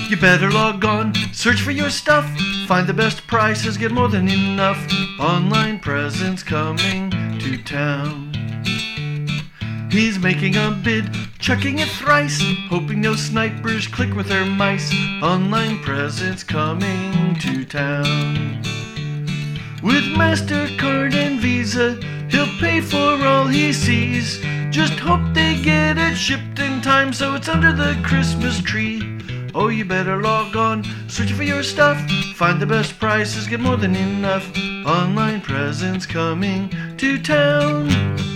You better log on, search for your stuff, find the best prices, get more than enough. Online presents coming to town. He's making a bid, checking it thrice, hoping no snipers click with their mice. Online presents coming to town. With MasterCard and Visa, he'll pay for all he sees. Just hope they get it shipped in time so it's under the Christmas tree. Oh, you better log on, search for your stuff, find the best prices, get more than enough. Online presents coming to town.